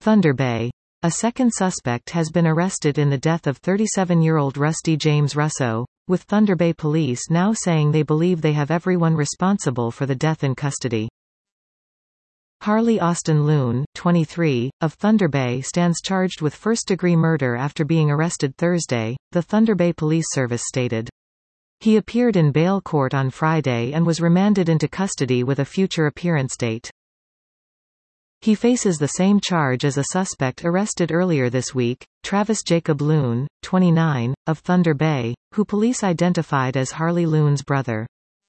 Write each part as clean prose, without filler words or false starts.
Thunder Bay. A second suspect has been arrested in the death of 37-year-old Rusty James Russo, with Thunder Bay police now saying they believe they have everyone responsible for the death in custody. Harley Austin Loon, 23, of Thunder Bay stands charged with first-degree murder after being arrested Thursday, the Thunder Bay Police Service stated. He appeared in bail court on Friday and was remanded into custody with a future appearance date. He faces the same charge as a suspect arrested earlier this week, Travis Jacob Loon, 29, of Thunder Bay, who police identified as Harley Loon's brother.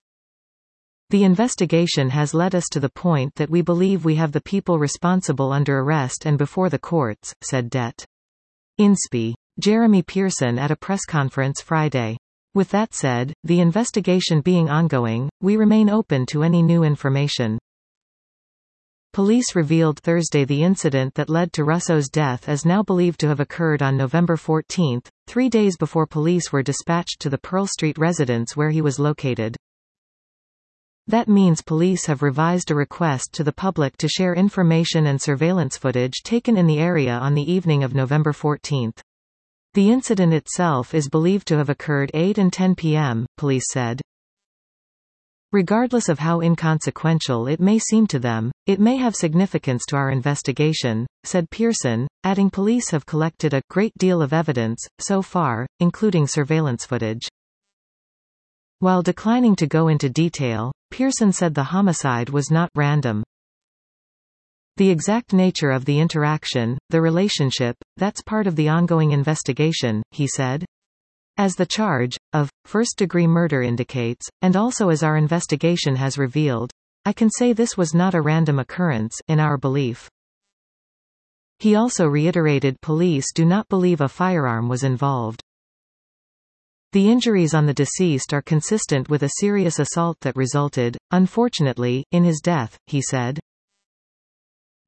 The investigation has led us to the point that we believe we have the people responsible under arrest and before the courts, said Det. INSP. Jeremy Pearson at a press conference Friday. With that said, the investigation being ongoing, we remain open to any new information. Police revealed Thursday the incident that led to Russo's death is now believed to have occurred on November 14, 3 days before police were dispatched to the Pearl Street residence where he was located. That means police have revised a request to the public to share information and surveillance footage taken in the area on the evening of November 14. The incident itself is believed to have occurred 8 and 10 p.m., police said. Regardless of how inconsequential it may seem to them, it may have significance to our investigation, said Pearson, adding police have collected a great deal of evidence, so far, including surveillance footage. While declining to go into detail, Pearson said the homicide was not random. The exact nature of the interaction, the relationship, that's part of the ongoing investigation, he said. As the charge of first-degree murder indicates, and also as our investigation has revealed, I can say this was not a random occurrence, in our belief. He also reiterated police do not believe a firearm was involved. The injuries on the deceased are consistent with a serious assault that resulted, unfortunately, in his death, he said.